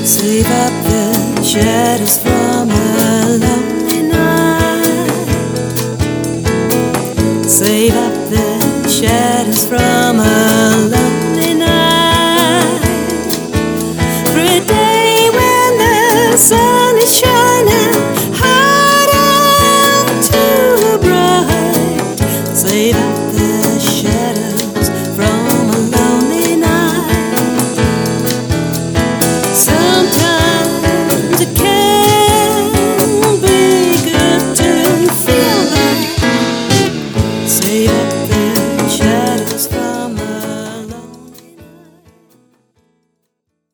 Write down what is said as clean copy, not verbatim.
Save up the shadows from a lonely night. Save up the shadows from a lonely night. For a day when the sun